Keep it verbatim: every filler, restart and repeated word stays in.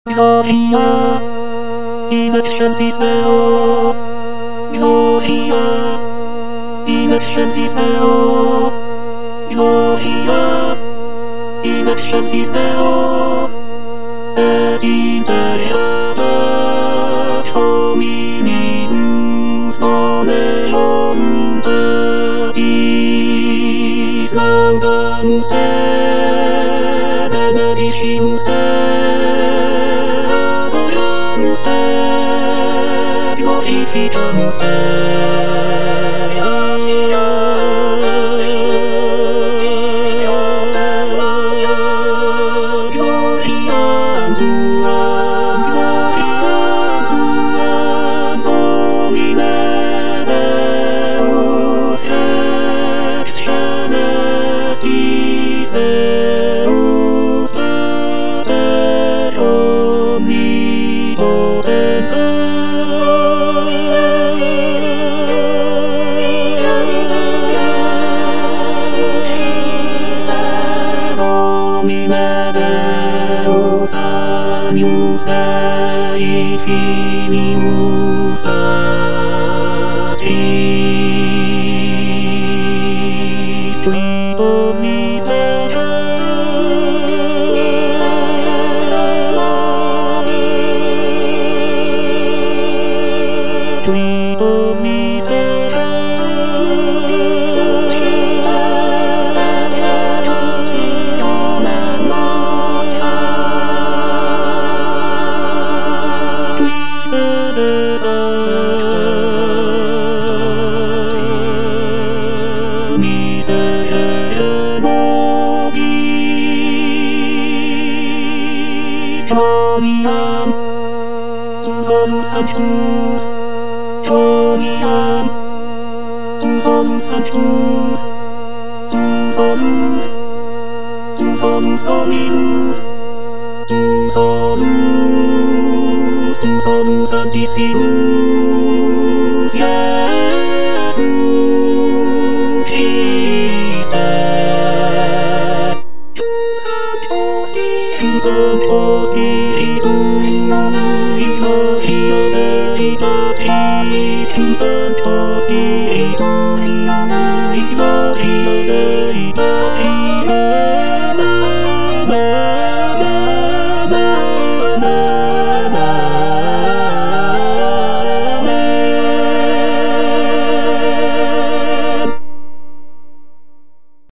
Gloria in excelsis Deo, Gloria in excelsis Deo, Gloria in excelsis Deo, et inter ex hominibus donerunt Deis laudamus Te, benedicimus Te, adoramus Te, glorificamus Te. Deus agnus Dei filius Patris, qui omnis veras, qui omnis miserere nobis, gloriam tu solus sanctus, gloriam tu solus sanctus, tu solus, tu solus Dominus, tu solus, tu solus Sanctissimus Iesus Christe. Tu Sanctus Spiritus in gloria Dei Patris, tu Sanctus Spiritus